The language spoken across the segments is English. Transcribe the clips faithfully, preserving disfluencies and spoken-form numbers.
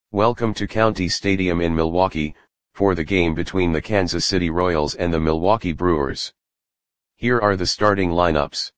Welcome to County Stadium in Milwaukee, for the game between the Kansas City Royals and the Milwaukee Brewers. Here are the starting lineups.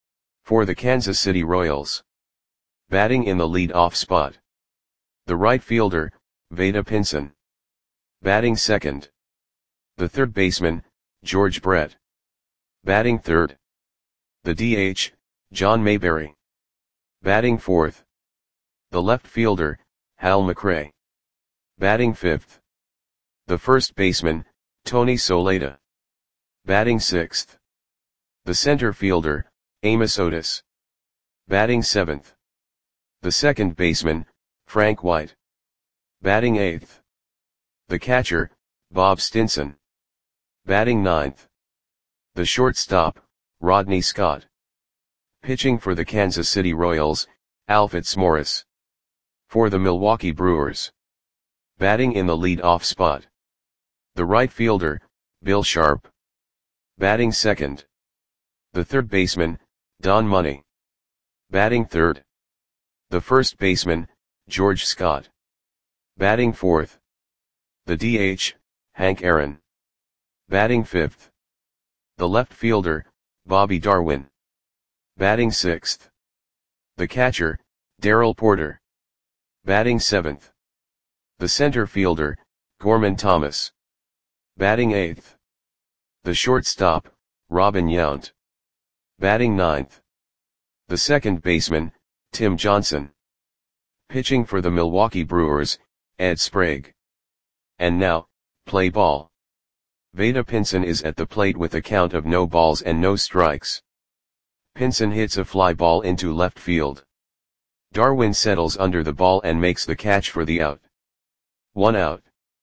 For the Kansas City Royals. Batting in the lead-off spot. The right fielder, Vada Pinson. Batting second. The third baseman, George Brett. Batting third. The D H, John Mayberry. Batting fourth. The left fielder, Hal McRae. Batting fifth. The first baseman, Tony Soleta. Batting sixth. The center fielder, Amos Otis. Batting seventh. The second baseman, Frank White. Batting eighth. The catcher, Bob Stinson. Batting ninth. The shortstop, Rodney Scott. Pitching for the Kansas City Royals, Alfitz Morris. For the Milwaukee Brewers. Batting in the lead-off spot. The right fielder, Bill Sharp. Batting second. The third baseman, Don Money. Batting third. The first baseman, George Scott. Batting fourth. The D H, Hank Aaron. Batting fifth. The left fielder, Bobby Darwin. Batting sixth. The catcher, Darrell Porter. Batting seventh. The center fielder, Gorman Thomas. Batting eighth. The shortstop, Robin Yount. Batting ninth. The second baseman, Tim Johnson. Pitching for the Milwaukee Brewers, Ed Sprague. And now, play ball. Vada Pinson is at the plate with a count of no balls and no strikes. Pinson hits a fly ball into left field. Darwin settles under the ball and makes the catch for the out. One out.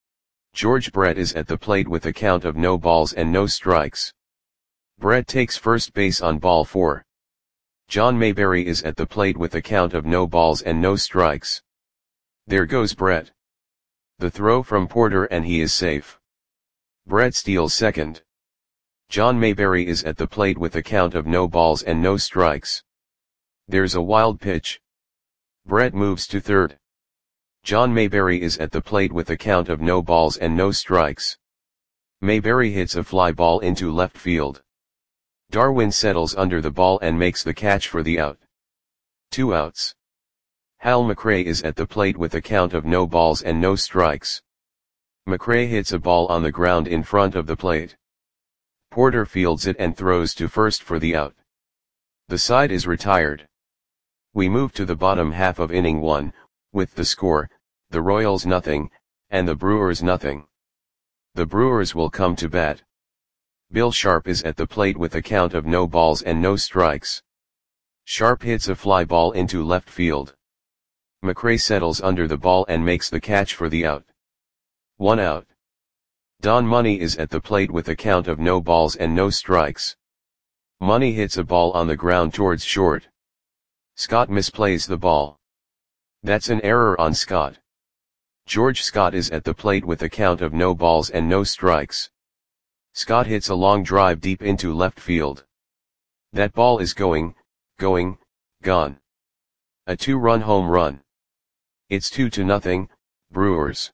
George Brett is at the plate with a count of no balls and no strikes. Brett takes first base on ball four. John Mayberry is at the plate with a count of no balls and no strikes. There goes Brett. The throw from Porter and he is safe. Brett steals second. John Mayberry is at the plate with a count of no balls and no strikes. There's a wild pitch. Brett moves to third. John Mayberry is at the plate with a count of no balls and no strikes. Mayberry hits a fly ball into left field. Darwin settles under the ball and makes the catch for the out. Two outs. Hal McRae is at the plate with a count of no balls and no strikes. McRae hits a ball on the ground in front of the plate. Porter fields it and throws to first for the out. The side is retired. We move to the bottom half of inning one, with the score, the Royals nothing, and the Brewers nothing. The Brewers will come to bat. Bill Sharp is at the plate with a count of no balls and no strikes. Sharp hits a fly ball into left field. McRae settles under the ball and makes the catch for the out. One out. Don Money is at the plate with a count of no balls and no strikes. Money hits a ball on the ground towards short. Scott misplays the ball. That's an error on Scott. George Scott is at the plate with a count of no balls and no strikes. Scott hits a long drive deep into left field. That ball is going, going, gone. A two-run home run. It's two to nothing, Brewers.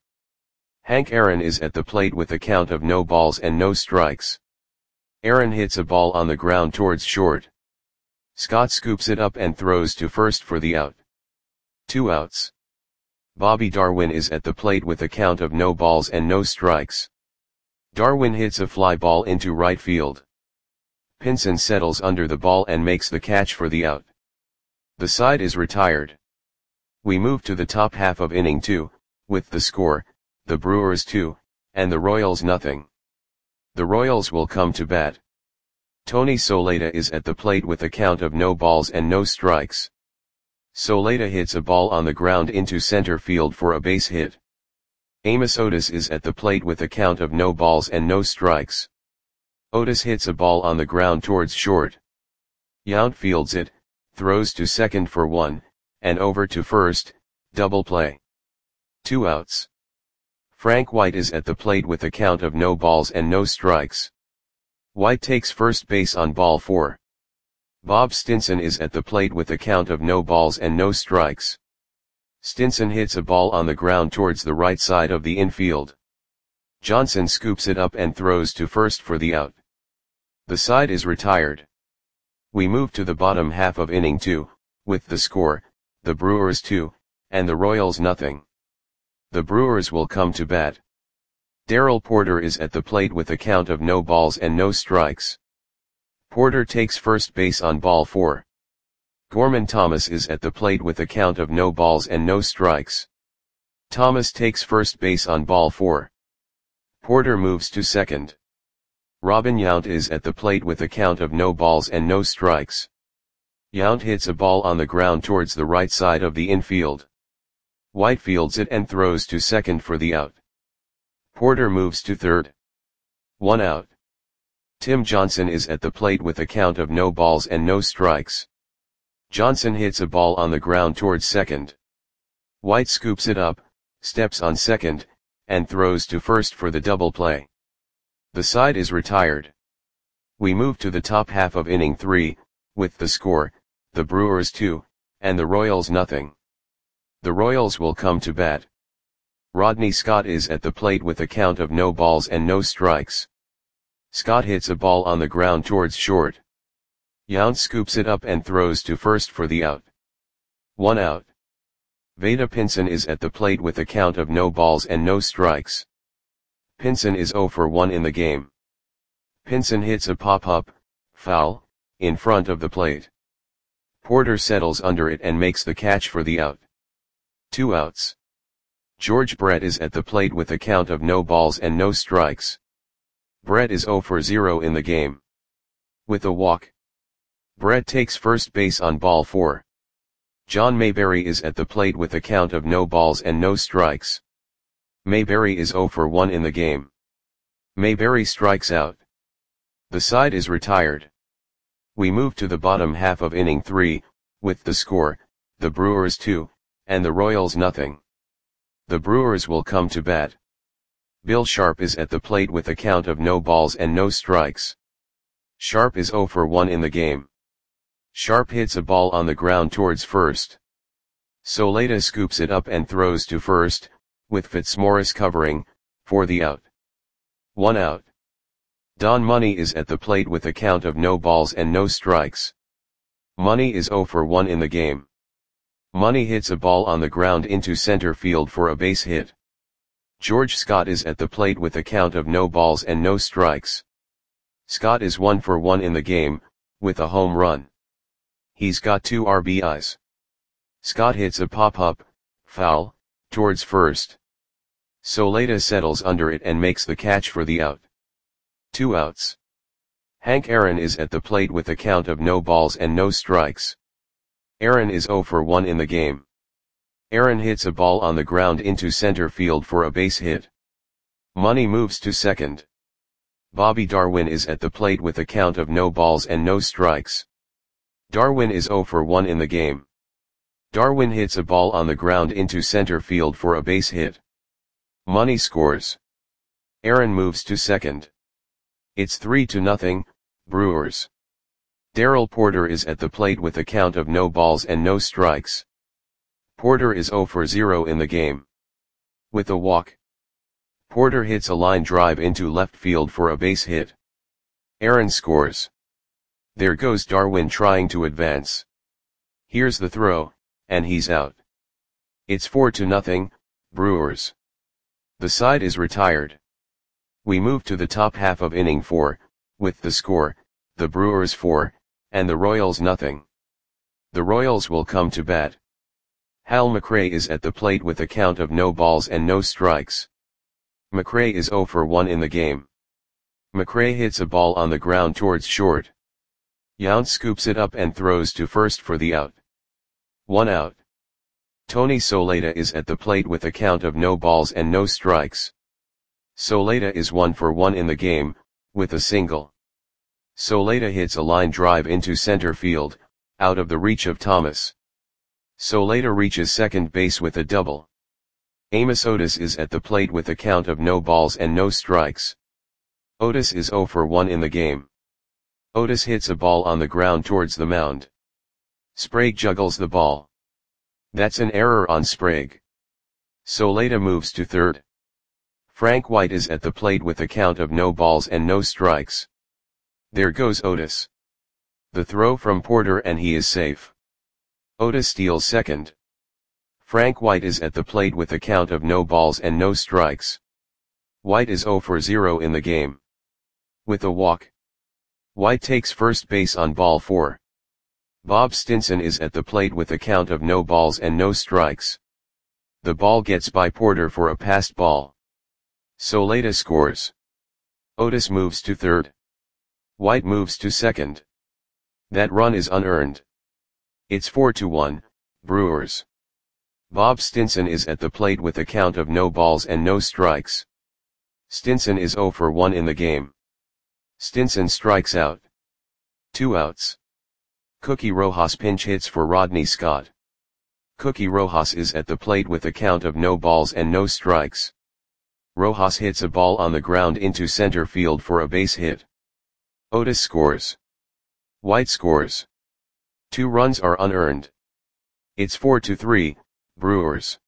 Hank Aaron is at the plate with a count of no balls and no strikes. Aaron hits a ball on the ground towards short. Scott scoops it up and throws to first for the out. Two outs. Bobby Darwin is at the plate with a count of no balls and no strikes. Darwin hits a fly ball into right field. Pinson settles under the ball and makes the catch for the out. The side is retired. We move to the top half of inning two, with the score, the Brewers two, and the Royals nothing. The Royals will come to bat. Tony Soleta is at the plate with a count of no balls and no strikes. Soleta hits a ball on the ground into center field for a base hit. Amos Otis is at the plate with a count of no balls and no strikes. Otis hits a ball on the ground towards short. Yount fields it, throws to second for one, and over to first, double play. Two outs. Frank White is at the plate with a count of no balls and no strikes. White takes first base on ball four. Bob Stinson is at the plate with a count of no balls and no strikes. Stinson hits a ball on the ground towards the right side of the infield. Johnson scoops it up and throws to first for the out. The side is retired. We move to the bottom half of inning two, with the score, the Brewers two, and the Royals nothing. The Brewers will come to bat. Darrell Porter is at the plate with a count of no balls and no strikes. Porter takes first base on ball four. Gorman Thomas is at the plate with a count of no balls and no strikes. Thomas takes first base on ball four. Porter moves to second. Robin Yount is at the plate with a count of no balls and no strikes. Yount hits a ball on the ground towards the right side of the infield. White fields it and throws to second for the out. Porter moves to third. One out. Tim Johnson is at the plate with a count of no balls and no strikes. Johnson hits a ball on the ground towards second. White scoops it up, steps on second, and throws to first for the double play. The side is retired. We move to the top half of inning three, with the score, the Brewers two, and the Royals nothing. The Royals will come to bat. Rodney Scott is at the plate with a count of no balls and no strikes. Scott hits a ball on the ground towards short. Yount scoops it up and throws to first for the out. One out. Vada Pinson is at the plate with a count of no balls and no strikes. Pinson is oh for one in the game. Pinson hits a pop-up, foul, in front of the plate. Porter settles under it and makes the catch for the out. Two outs. George Brett is at the plate with a count of no balls and no strikes. Brett is oh for zero in the game. With a walk. Brett takes first base on ball four. John Mayberry is at the plate with a count of no balls and no strikes. Mayberry is oh for one in the game. Mayberry strikes out. The side is retired. We move to the bottom half of inning three, with the score, the Brewers two, and the Royals nothing. The Brewers will come to bat. Bill Sharp is at the plate with a count of no balls and no strikes. Sharp is oh for one in the game. Sharp hits a ball on the ground towards first. Soleta scoops it up and throws to first, with Fitzmaurice covering, for the out. One out. Don Money is at the plate with a count of no balls and no strikes. Money is oh for one in the game. Money hits a ball on the ground into center field for a base hit. George Scott is at the plate with a count of no balls and no strikes. Scott is one for one in the game, with a home run. He's got two R B Is. Scott hits a pop-up, foul, towards first. Soleta settles under it and makes the catch for the out. Two outs. Hank Aaron is at the plate with a count of no balls and no strikes. Aaron is oh for one in the game. Aaron hits a ball on the ground into center field for a base hit. Money moves to second. Bobby Darwin is at the plate with a count of no balls and no strikes. Darwin is oh for one in the game. Darwin hits a ball on the ground into center field for a base hit. Money scores. Aaron moves to second. It's three to nothing, Brewers. Darrell Porter is at the plate with a count of no balls and no strikes. Porter is oh for zero in the game. With a walk. Porter hits a line drive into left field for a base hit. Aaron scores. There goes Darwin trying to advance. Here's the throw, and he's out. It's four to nothing, Brewers. The side is retired. We move to the top half of inning four, with the score, the Brewers four, and the Royals nothing. The Royals will come to bat. Hal McRae is at the plate with a count of no balls and no strikes. McRae is oh for one in the game. McRae hits a ball on the ground towards short. Yount scoops it up and throws to first for the out. One out. Tony Soleta is at the plate with a count of no balls and no strikes. Soleta is one for one in the game, with a single. Soleta hits a line drive into center field, out of the reach of Thomas. Soleta reaches second base with a double. Amos Otis is at the plate with a count of no balls and no strikes. Otis is oh for one in the game. Otis hits a ball on the ground towards the mound. Sprague juggles the ball. That's an error on Sprague. Soleta moves to third. Frank White is at the plate with a count of no balls and no strikes. There goes Otis. The throw from Porter and he is safe. Otis steals second. Frank White is at the plate with a count of no balls and no strikes. White is zero for zero in the game. With a walk, White takes first base on ball four. Bob Stinson is at the plate with a count of no balls and no strikes. The ball gets by Porter for a passed ball. Soleta scores. Otis moves to third. White moves to second. That run is unearned. It's four to one, Brewers. Bob Stinson is at the plate with a count of no balls and no strikes. Stinson is zero for one in the game. Stinson strikes out. Two outs. Cookie Rojas pinch hits for Rodney Scott. Cookie Rojas is at the plate with a count of no balls and no strikes. Rojas hits a ball on the ground into center field for a base hit. Otis scores. White scores. Two runs are unearned. It's four to three, Brewers.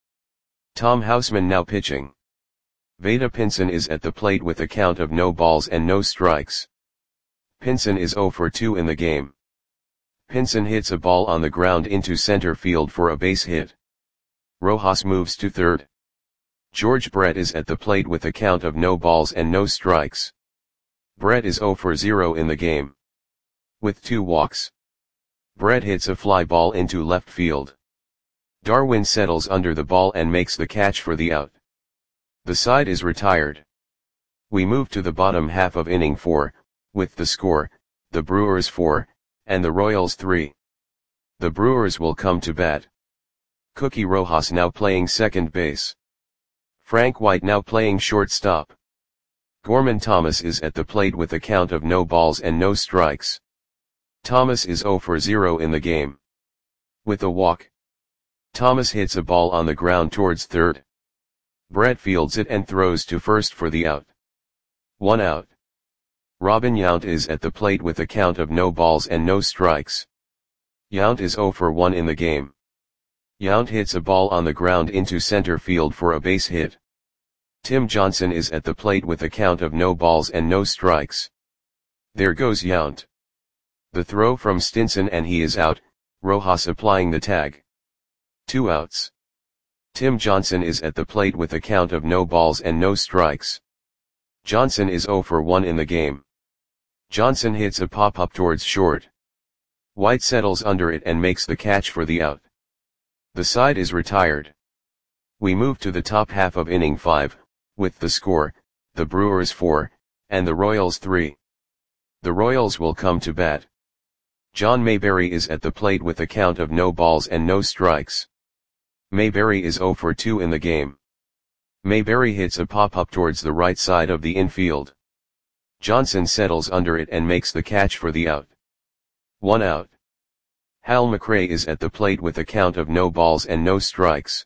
Tom Houseman now pitching. Vada Pinson is at the plate with a count of no balls and no strikes. Pinson is zero for two in the game. Pinson hits a ball on the ground into center field for a base hit. Rojas moves to third. George Brett is at the plate with a count of no balls and no strikes. Brett is zero for zero in the game. With two walks, Brett hits a fly ball into left field. Darwin settles under the ball and makes the catch for the out. The side is retired. We move to the bottom half of inning four, with the score, the Brewers four, and the Royals three. The Brewers will come to bat. Cookie Rojas now playing second base. Frank White now playing shortstop. Gorman Thomas is at the plate with a count of no balls and no strikes. Thomas is zero for zero in the game. With a walk, Thomas hits a ball on the ground towards third. Brett fields it and throws to first for the out. One out. Robin Yount is at the plate with a count of no balls and no strikes. Yount is zero for one in the game. Yount hits a ball on the ground into center field for a base hit. Tim Johnson is at the plate with a count of no balls and no strikes. There goes Yount. The throw from Stinson and he is out, Rojas applying the tag. Two outs. Tim Johnson is at the plate with a count of no balls and no strikes. Johnson is zero for one in the game. Johnson hits a pop-up towards short. White settles under it and makes the catch for the out. The side is retired. We move to the top half of inning five, with the score, the Brewers four, and the Royals three. The Royals will come to bat. John Mayberry is at the plate with a count of no balls and no strikes. Mayberry is zero for two in the game. Mayberry hits a pop-up towards the right side of the infield. Johnson settles under it and makes the catch for the out. One out. Hal McRae is at the plate with a count of no balls and no strikes.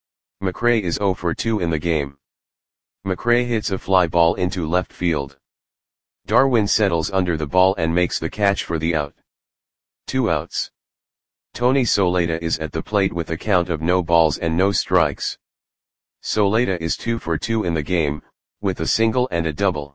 McRae is zero for two in the game. McRae hits a fly ball into left field. Darwin settles under the ball and makes the catch for the out. Two outs. Tony Soleta is at the plate with a count of no balls and no strikes. Soleta is two for two in the game, with a single and a double.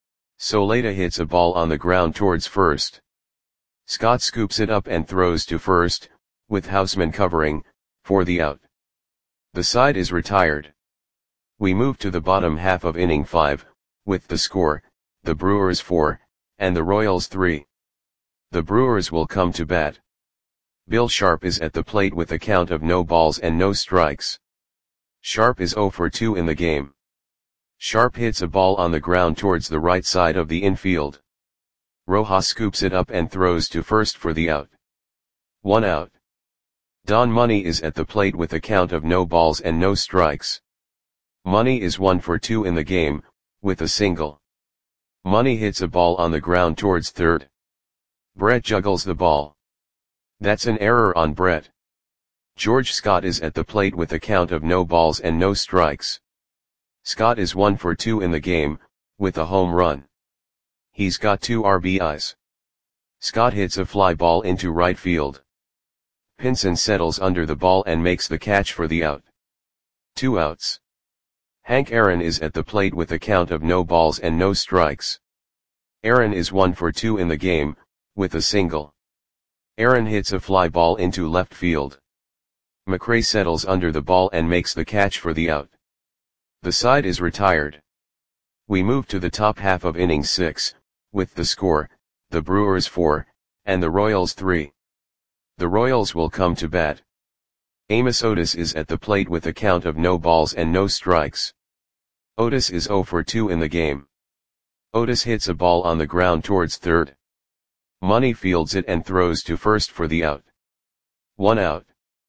Soleta hits a ball on the ground towards first. Scott scoops it up and throws to first, with Houseman covering, for the out. The side is retired. We move to the bottom half of inning five, with the score, the Brewers four, and the Royals three. The Brewers will come to bat. Bill Sharp is at the plate with a count of no balls and no strikes. Sharp is zero for two in the game. Sharp hits a ball on the ground towards the right side of the infield. Rojas scoops it up and throws to first for the out. One out. Don Money is at the plate with a count of no balls and no strikes. Money is one for two in the game, with a single. Money hits a ball on the ground towards third. Brett juggles the ball. That's an error on Brett. George Scott is at the plate with a count of no balls and no strikes. Scott is one for two in the game, with a home run. He's got two R B Is. Scott hits a fly ball into right field. Pinson settles under the ball and makes the catch for the out. Two outs. Hank Aaron is at the plate with a count of no balls and no strikes. Aaron is one for two in the game, with a single. Aaron hits a fly ball into left field. McRae settles under the ball and makes the catch for the out. The side is retired. We move to the top half of inning six, with the score, the Brewers four, and the Royals three. The Royals will come to bat. Amos Otis is at the plate with a count of no balls and no strikes. Otis is oh for two in the game. Otis hits a ball on the ground towards third. Money fields it and throws to first for the out. One out.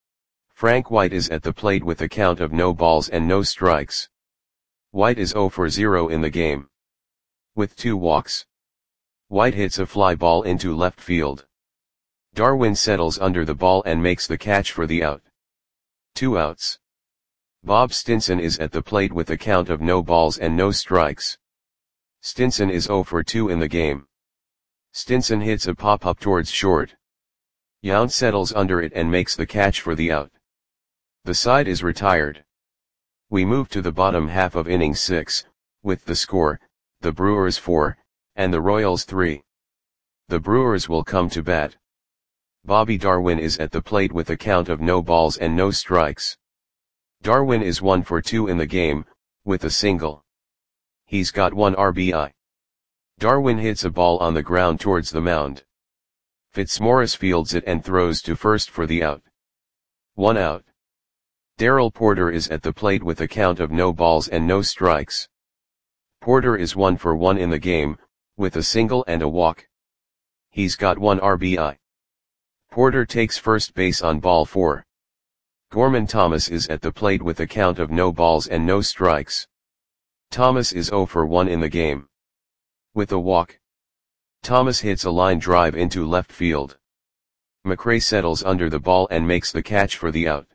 Frank White is at the plate with a count of no balls and no strikes. White is oh for zero in the game. With two walks. White hits a fly ball into left field. Darwin settles under the ball and makes the catch for the out. Two outs. Bob Stinson is at the plate with a count of no balls and no strikes. Stinson is oh for two in the game. Stinson hits a pop-up towards short. Yount settles under it and makes the catch for the out. The side is retired. We move to the bottom half of inning six, with the score, the Brewers four, and the Royals three. The Brewers will come to bat. Bobby Darwin is at the plate with a count of no balls and no strikes. Darwin is one for two in the game, with a single. He's got one R B I. Darwin hits a ball on the ground towards the mound. Fitzmaurice fields it and throws to first for the out. One out. Darrell Porter is at the plate with a count of no balls and no strikes. Porter is one for one in the game, with a single and a walk. He's got one R B I. Porter takes first base on ball four. Gorman Thomas is at the plate with a count of no balls and no strikes. Thomas is oh for one in the game. With a walk. Thomas hits a line drive into left field. McRae settles under the ball and makes the catch for the out.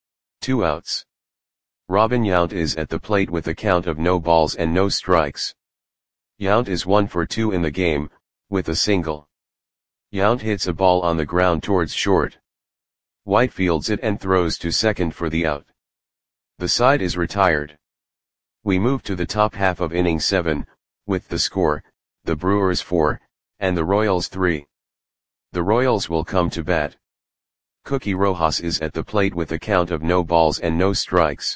Two outs. Robin Yount is at the plate with a count of no balls and no strikes. Yount is one for two in the game, with a single. Yount hits a ball on the ground towards short. White fields it and throws to second for the out. The side is retired. We move to the top half of inning seven, with the score, the Brewers four, and the Royals three. The Royals will come to bat. Cookie Rojas is at the plate with a count of no balls and no strikes.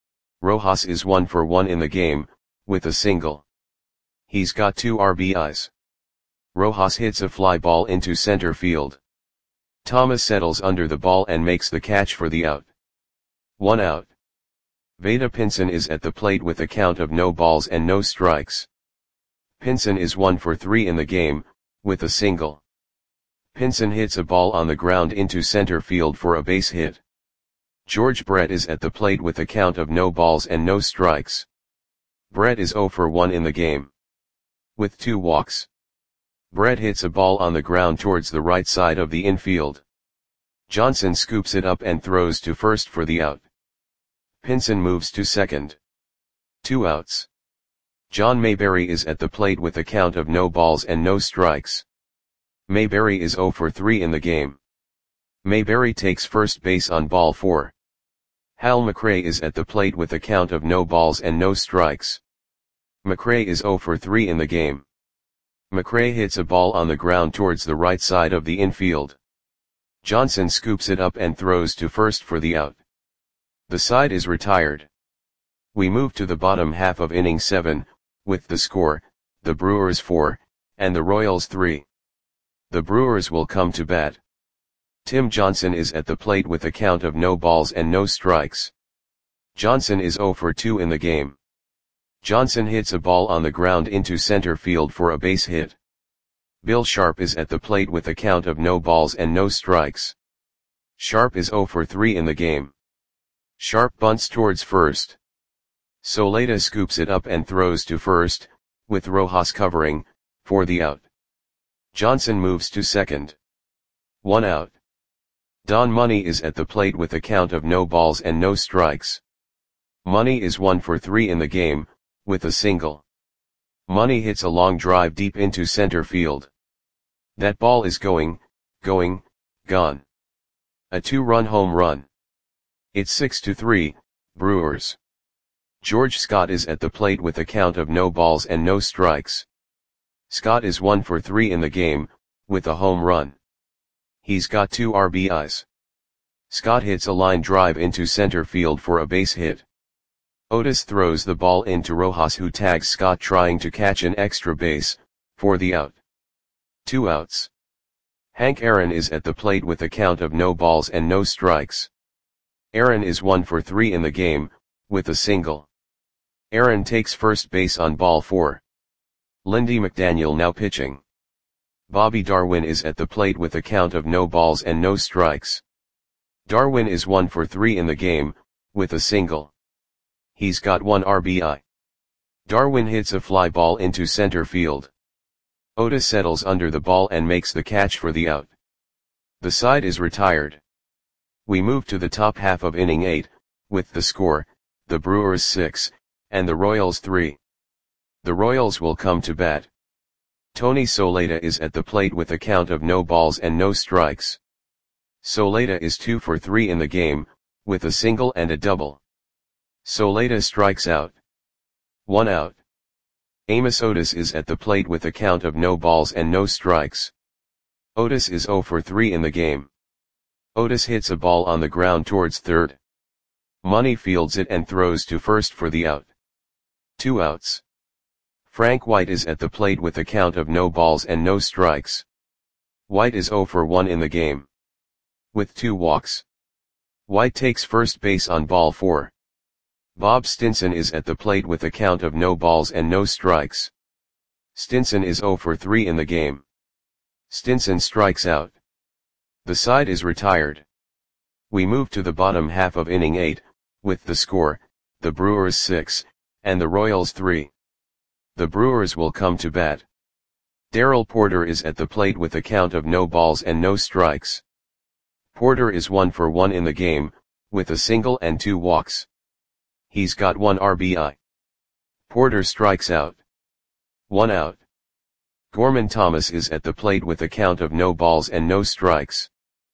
Rojas is one for one in the game, with a single. He's got two R B Is. Rojas hits a fly ball into center field. Thomas settles under the ball and makes the catch for the out. One out. Vada Pinson is at the plate with a count of no balls and no strikes. Pinson is one for three in the game, with a single. Pinson hits a ball on the ground into center field for a base hit. George Brett is at the plate with a count of no balls and no strikes. Brett is oh for one in the game. With two walks. Brett hits a ball on the ground towards the right side of the infield. Johnson scoops it up and throws to first for the out. Pinson moves to second. Two outs. John Mayberry is at the plate with a count of no balls and no strikes. Mayberry is oh for three in the game. Mayberry takes first base on ball four. Hal McRae is at the plate with a count of no balls and no strikes. McRae is oh for three in the game. McRae hits a ball on the ground towards the right side of the infield. Johnson scoops it up and throws to first for the out. The side is retired. We move to the bottom half of inning seven, with the score, the Brewers four, and the Royals three. The Brewers will come to bat. Tim Johnson is at the plate with a count of no balls and no strikes. Johnson is oh for two in the game. Johnson hits a ball on the ground into center field for a base hit. Bill Sharp is at the plate with a count of no balls and no strikes. Sharp is oh for three in the game. Sharp bunts towards first. Soleta scoops it up and throws to first, with Rojas covering, for the out. Johnson moves to second. One out. Don Money is at the plate with a count of no balls and no strikes. Money is one for three in the game, with a single. Money hits a long drive deep into center field. That ball is going, going, gone. A two-run home run. It's six to three, Brewers. George Scott is at the plate with a count of no balls and no strikes. Scott is one for three in the game, with a home run. He's got two R B Is. Scott hits a line drive into center field for a base hit. Otis throws the ball into Rojas, who tags Scott trying to catch an extra base, for the out. Two outs. Hank Aaron is at the plate with a count of no balls and no strikes. Aaron is one for three in the game, with a single. Aaron takes first base on ball four. Lindy McDaniel now pitching. Bobby Darwin is at the plate with a count of no balls and no strikes. Darwin is one for three in the game, with a single. He's got one R B I. Darwin hits a fly ball into center field. Otis settles under the ball and makes the catch for the out. The side is retired. We move to the top half of inning eight, with the score, the Brewers six, and the Royals three. The Royals will come to bat. Tony Soleta is at the plate with a count of no balls and no strikes. Soleta is two for three in the game, with a single and a double. Soleta strikes out. One out. Amos Otis is at the plate with a count of no balls and no strikes. Otis is zero for three in the game. Otis hits a ball on the ground towards third. Money fields it and throws to first for the out. Two outs. Frank White is at the plate with a count of no balls and no strikes. White is zero for one in the game, with two walks. White takes first base on ball four. Bob Stinson is at the plate with a count of no balls and no strikes. Stinson is zero for three in the game. Stinson strikes out. The side is retired. We move to the bottom half of inning eight, with the score, the Brewers six, and the Royals three. The Brewers will come to bat. Darrell Porter is at the plate with a count of no balls and no strikes. Porter is one for one in the game, with a single and two walks. He's got one R B I. Porter strikes out. One out. Gorman Thomas is at the plate with a count of no balls and no strikes.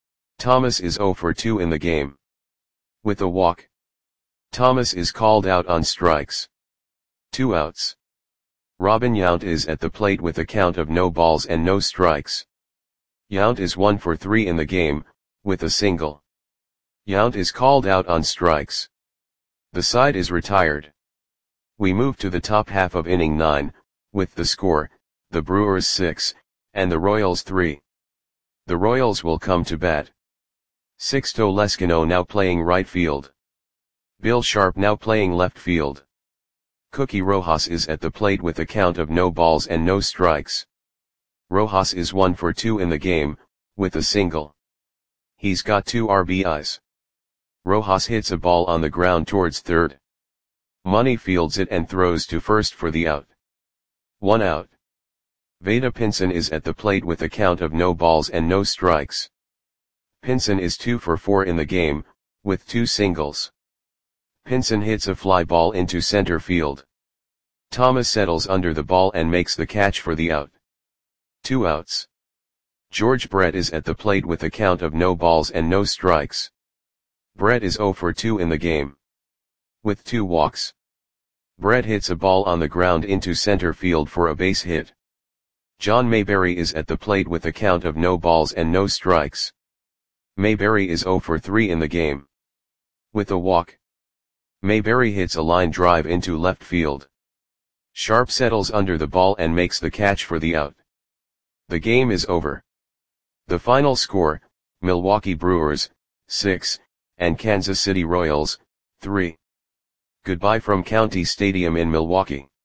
Thomas is zero for two in the game, with a walk. Thomas is called out on strikes. Two outs. Robin Yount is at the plate with a count of no balls and no strikes. Yount is one for three in the game, with a single. Yount is called out on strikes. The side is retired. We move to the top half of inning nine, with the score, the Brewers six, and the Royals three. The Royals will come to bat. Sixto Lescano now playing right field. Bill Sharp now playing left field. Cookie Rojas is at the plate with a count of no balls and no strikes. Rojas is one for two in the game, with a single. He's got two R B Is. Rojas hits a ball on the ground towards third. Money fields it and throws to first for the out. One out. Vada Pinson is at the plate with a count of no balls and no strikes. Pinson is two for four in the game, with two singles. Pinson hits a fly ball into center field. Thomas settles under the ball and makes the catch for the out. Two outs. George Brett is at the plate with a count of no balls and no strikes. Brett is zero for two in the game, with two walks. Brett hits a ball on the ground into center field for a base hit. John Mayberry is at the plate with a count of no balls and no strikes. Mayberry is zero for three in the game, with a walk. Mayberry hits a line drive into left field. Sharp settles under the ball and makes the catch for the out. The game is over. The final score, Milwaukee Brewers, six, and Kansas City Royals, three. Goodbye from County Stadium in Milwaukee.